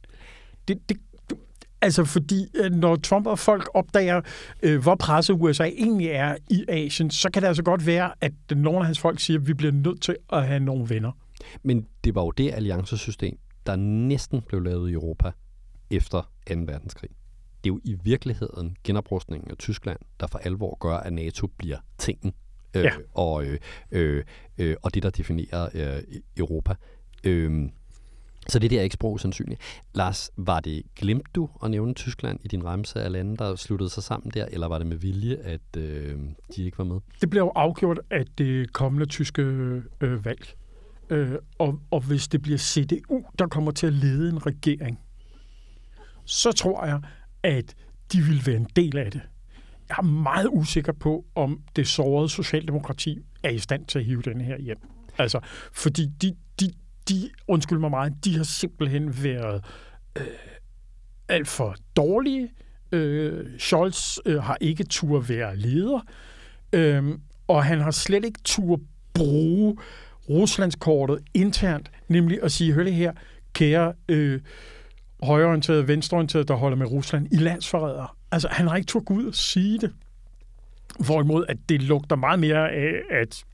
Altså fordi, når Trump og folk opdager, hvor presset USA egentlig er i Asien, så kan det altså godt være, at nogle af hans folk siger, at vi bliver nødt til at have nogle venner. Men det var jo det alliancesystem, der næsten blev lavet i Europa efter 2. verdenskrig. Det er jo i virkeligheden genoprustningen af Tyskland, der for alvor gør, at NATO bliver tingen. Og det, der definerer Europa. Så det der er ikke sprog sandsynligt. Lars, glemte du at nævne Tyskland i din remse af lande, der sluttede sig sammen der, eller var det med vilje, at de ikke var med? Det blev jo afgjort af det kommende tyske valg. Og hvis det bliver CDU, der kommer til at lede en regering, så tror jeg, at de vil være en del af det. Jeg er meget usikker på, om det sårede socialdemokrati er i stand til at hive den her hjem. Altså, fordi de undskyld mig meget, de har simpelthen været alt for dårlige. Scholz har ikke turde være leder, og han har slet ikke turde bruge Ruslandskortet internt, nemlig at sige, hør det her, kære højreorienterede, venstreorienterede, der holder med Rusland, i landsforrædere. Altså, han har ikke turde gå ud og sige det. Hvorimod, at det lugter meget mere af, at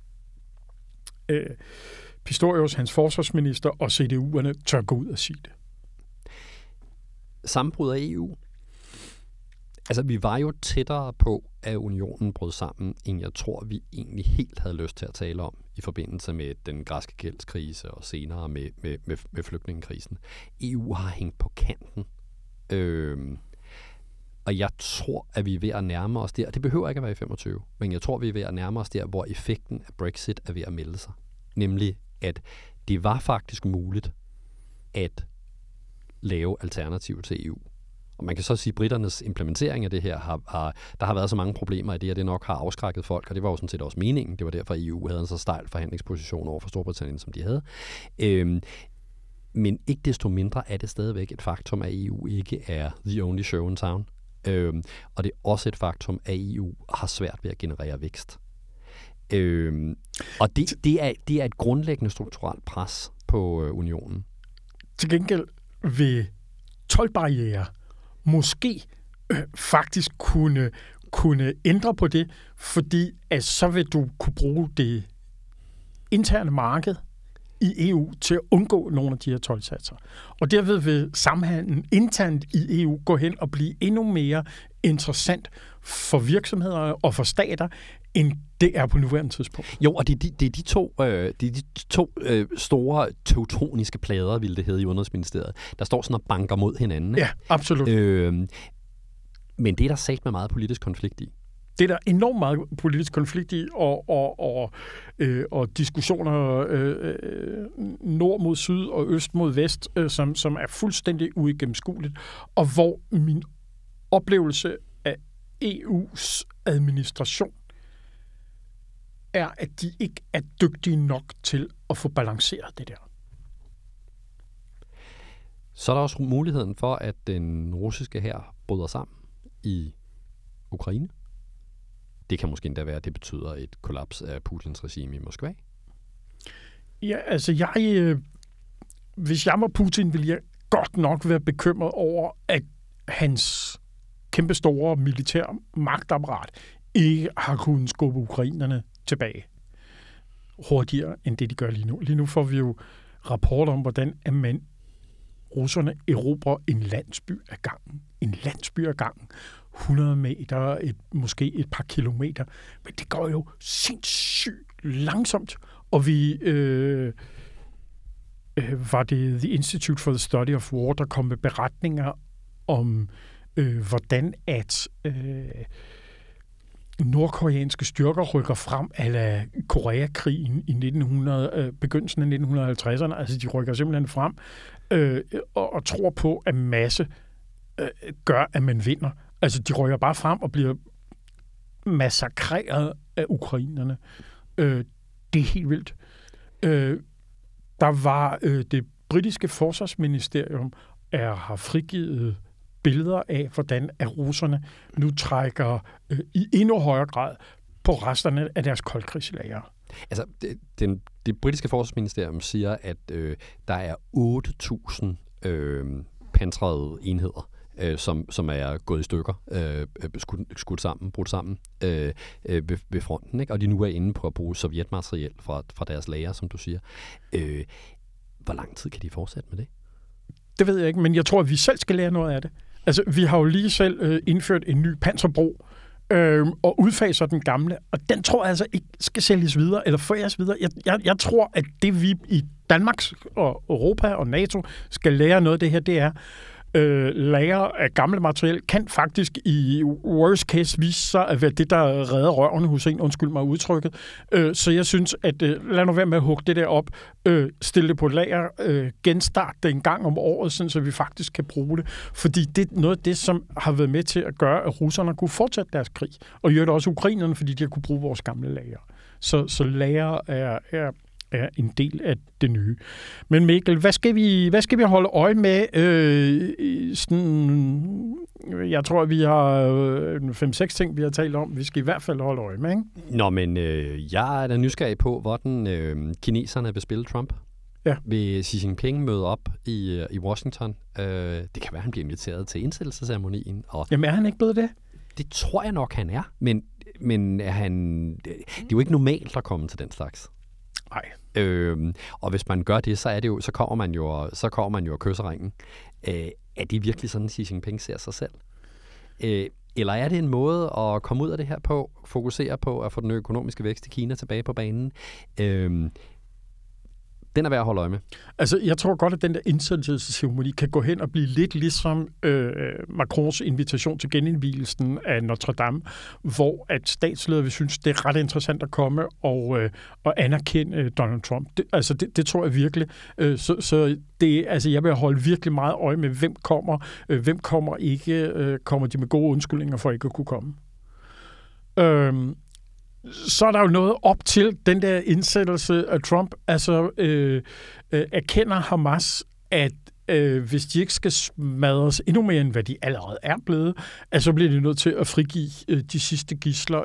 Pistorius, hans forsvarsminister, og CDU'erne tør gå ud og sige det. Sammenbrud af EU. Altså, vi var jo tættere på, at unionen brød sammen, end jeg tror, vi egentlig helt havde lyst til at tale om i forbindelse med den græske gældskrise og senere med flygtningekrisen. EU har hængt på kanten. Og jeg tror, at vi er ved at nærme os der. Det behøver ikke at være i 25, men jeg tror, vi er ved at nærme os der, hvor effekten af Brexit er ved at melde sig. Nemlig, at det var faktisk muligt at lave alternativ til EU. Og man kan så sige, at britternes implementering af det her, der har været så mange problemer i det, at det nok har afskrækket folk, og det var jo sådan set også meningen. Det var derfor, at EU havde en så stejl forhandlingsposition over for Storbritannien, som de havde. Men ikke desto mindre er det stadigvæk et faktum, at EU ikke er the only show in town. Og det er også et faktum, at EU har svært ved at generere vækst. Og det er et grundlæggende strukturelt pres på unionen. Til gengæld vil toldbarrierer måske faktisk kunne ændre på det, fordi at så vil du kunne bruge det interne marked i EU til at undgå nogle af de her toldsatser. Og derved vil samhandlen internt i EU gå hen og blive endnu mere interessant for virksomheder og for stater, end det er på nuværende tidspunkt. Jo, og det er de to store teutoniske plader, ville det hedde i Udenrigsministeriet, der står sådan og banker mod hinanden. Ja, absolut. Men det er der sagt med meget politisk konflikt i. Det er der enormt meget politisk konflikt i, og diskussioner nord mod syd og øst mod vest, som er fuldstændig uigennemskueligt, og hvor min oplevelse af EU's administration er, at de ikke er dygtige nok til at få balanceret det der. Så er der også muligheden for, at den russiske hær bryder sammen i Ukraine. Det kan måske endda være, at det betyder et kollaps af Putins regime i Moskva. Ja, altså hvis jeg var Putin, ville jeg godt nok være bekymret over, at hans kæmpestore militære magtapparat ikke har kunnet skubbe ukrainerne tilbage hurtigere, end det de gør lige nu. Lige nu får vi jo rapporter om, hvordan russerne erobrer en landsby ad gangen. En landsby ad gangen. 100 meter, måske et par kilometer. Men det går jo sindssygt langsomt. Og vi var det The Institute for the Study of War, der kom med beretninger om, hvordan at nordkoreanske styrker rykker frem ala Koreakrigen i begyndelsen af 1950'erne. Altså, de rykker simpelthen frem og tror på, at masse gør, at man vinder. Altså, de rykker bare frem og bliver massakreret af ukrainerne. Det er helt vildt. Der var det britiske forsvarsministerium har frigivet billeder af, hvordan russerne nu trækker i endnu højere grad på resterne af deres koldkrigslager. Altså, det britiske forsvarsministerium siger, at der er 8.000 pansrede enheder, som er gået i stykker, brudt sammen ved fronten, ikke? Og de nu er inde på at bruge sovjetmateriel fra deres lager, som du siger. Hvor lang tid kan de fortsætte med det? Det ved jeg ikke, men jeg tror, at vi selv skal lære noget af det. Altså, vi har jo lige selv indført en ny panserbro, og udfaser den gamle, og den tror jeg altså ikke skal sælges videre, eller foræres videre. Jeg tror, at det vi i Danmark og Europa og NATO skal lære noget af det her, det er, lager af gamle materiel kan faktisk i worst case vise sig at være det, der redder røven hos en, undskyld mig udtrykket. Så jeg synes, at lad nu være med at hugge det der op, stille det på lager, genstart det en gang om året, sådan, så vi faktisk kan bruge det. Fordi det er noget af det, som har været med til at gøre, at russerne kunne fortsætte deres krig. Og gjorde det også ukrainerne, fordi de har kunne bruge vores gamle lager. Så lager er en del af det nye. Men Mikkel, hvad skal vi holde øje med? Jeg tror, at vi har 5-6 ting, vi har talt om. Vi skal i hvert fald holde øje med, ikke? Nå, men jeg er da nysgerrig på, hvordan kineserne vil spille Trump. Ja. Vil Xi Jinping møde op i Washington? Det kan være, han bliver inviteret til indsættelsesceremonien. Jamen, er han ikke blevet det? Det tror jeg nok, han er. Men det er jo ikke normalt at komme til den slags. Nej. Og hvis man gør det, så kommer man jo og kysser ringen. Er det virkelig sådan, Xi Jinping ser sig selv? Eller er det en måde at komme ud af det her på, fokusere på at få den økonomiske vækst i Kina tilbage på banen? Den er værd at holde øje med. Altså, jeg tror godt, at den der indsættelsesceremoni kan gå hen og blive lidt ligesom Macrons invitation til genindvielsen af Notre Dame, hvor at statsledere vil synes, det er ret interessant at komme og anerkende Donald Trump. Det tror jeg virkelig. Så det, altså, jeg vil holde virkelig meget øje med, hvem kommer ikke, kommer de med gode undskyldninger for ikke at kunne komme. Så er der jo noget op til den der indsættelse af Trump. Altså, erkender Hamas, at hvis de ikke skal smadres endnu mere, end hvad de allerede er blevet, så bliver de nødt til at frigive de sidste gidsler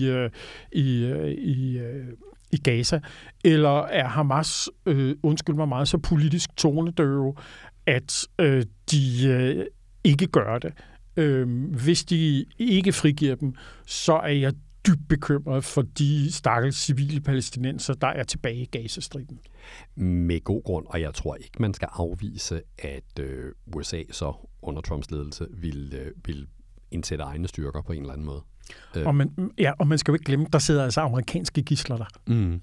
i Gaza. Eller er Hamas, undskyld mig meget, så politisk tonedøve, at de ikke gør det. Hvis de ikke frigiver dem, så er jeg dybt bekymret for de stakkels civile palæstinenser, der er tilbage i Gazastriben. Med god grund, og jeg tror ikke, man skal afvise, at USA så under Trumps ledelse vil indsætte egne styrker på en eller anden måde. Og man skal jo ikke glemme, der sidder altså amerikanske gidsler der.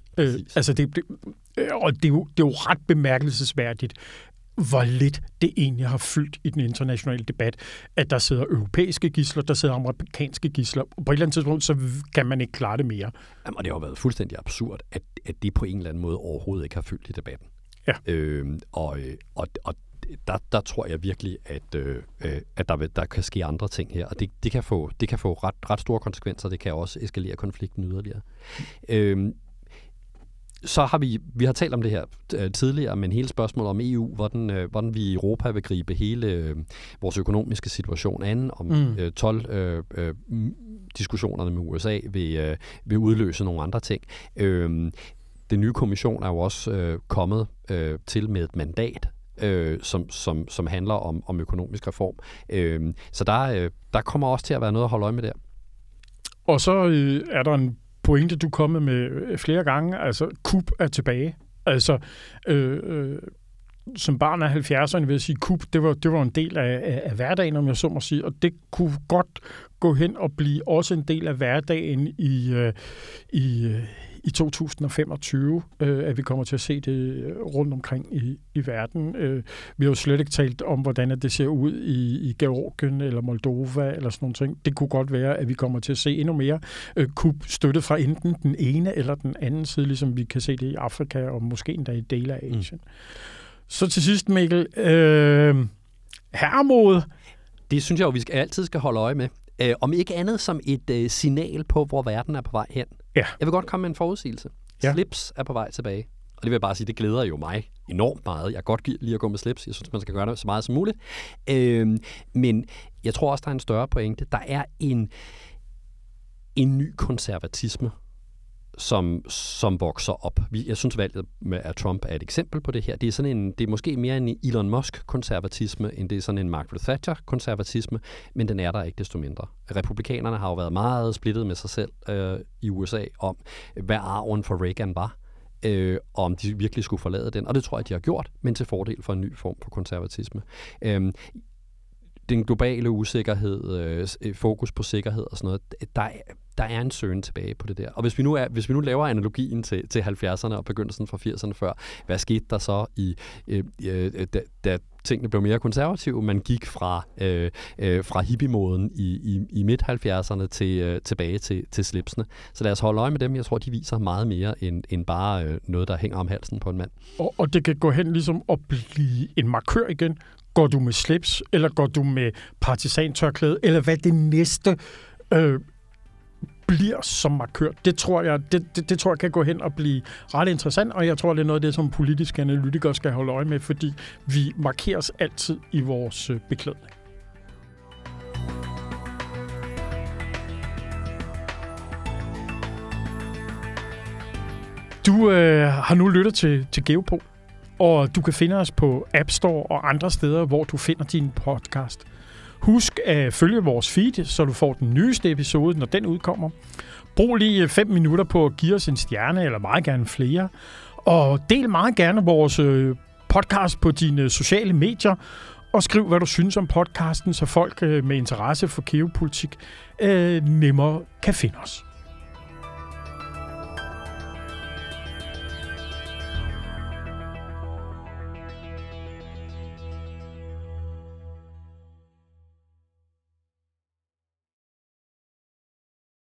Og det er jo ret bemærkelsesværdigt, hvor lidt det egentlig har fyldt i den internationale debat, at der sidder europæiske gidsler, der sidder amerikanske gidsler. På et eller andet tidspunkt, så kan man ikke klare det mere. Jamen, og det har været fuldstændig absurd, at det på en eller anden måde overhovedet ikke har fyldt i debatten. Ja. Der tror jeg virkelig, at der kan ske andre ting her, og det kan få ret store konsekvenser. Det kan også eskalere konflikten yderligere. så har vi har talt om det her tidligere, men hele spørgsmålet om EU, hvordan vi i Europa vil gribe hele vores økonomiske situation an, om diskussionerne med USA vil udløse nogle andre ting. Den nye kommission er jo også kommet til med et mandat, som handler om økonomisk reform. Så der kommer også til at være noget at holde øje med der. Og så er der en pointe, du er kommet med flere gange. Altså, KUB er tilbage. Altså, som barn af 70'erne vil jeg sige, KUB, det var en del af hverdagen, om jeg så må sige, og det kunne godt gå hen og blive også en del af hverdagen i 2025, at vi kommer til at se det rundt omkring i verden. Vi har jo slet ikke talt om, hvordan det ser ud i Georgien eller Moldova eller sådan nogle ting. Det kunne godt være, at vi kommer til at se endnu mere KUB støttet fra enten den ene eller den anden side, ligesom vi kan se det i Afrika og måske endda i dele af Asien. Så til sidst, Mikkel, herremod. Det synes jeg jo, vi altid skal holde øje med. Om ikke andet som et signal på, hvor verden er på vej hen. Ja. Jeg vil godt komme med en forudsigelse. Ja. Slips er på vej tilbage. Og det vil jeg bare sige, det glæder jo mig enormt meget. Jeg kan godt lide at gå med slips. Jeg synes, man skal gøre det så meget som muligt. Men jeg tror også, der er en større pointe. Der er en ny konservatisme, som vokser op. Jeg synes, valget med Trump er et eksempel på det her. Det er måske mere en Elon Musk-konservatisme, end det er sådan en Margaret Thatcher-konservatisme, men den er der ikke desto mindre. Republikanerne har jo været meget splittet med sig selv i USA om, hvad arven for Reagan var, og om de virkelig skulle forlade den. Og det tror jeg, de har gjort, men til fordel for en ny form for konservatisme. Den globale usikkerhed, fokus på sikkerhed og sådan noget, der er en søgen tilbage på det der. Og hvis vi nu laver analogien til 70'erne og begyndelsen fra 80'erne før, hvad skete der så da tingene blev mere konservative? Man gik fra hippie-moden i midt-70'erne tilbage til slipsene. Så lad os holde øje med dem. Jeg tror, de viser meget mere end bare noget, der hænger om halsen på en mand. Og det kan gå hen ligesom at blive en markør igen. Går du med slips, eller går du med partisantørklæde, eller hvad det næste bliver som markør? Det tror jeg kan gå hen og blive ret interessant, og jeg tror, det er noget af det, som politiske analytikere skal holde øje med, fordi vi markeres altid i vores beklædning. Du har nu lyttet til Geopol. Og du kan finde os på App Store og andre steder, hvor du finder din podcast. Husk at følge vores feed, så du får den nyeste episode, når den udkommer. Brug lige 5 minutter på at give os en stjerne, eller meget gerne flere. Og del meget gerne vores podcast på dine sociale medier. Og skriv, hvad du synes om podcasten, så folk med interesse for geopolitik nemmere kan finde os.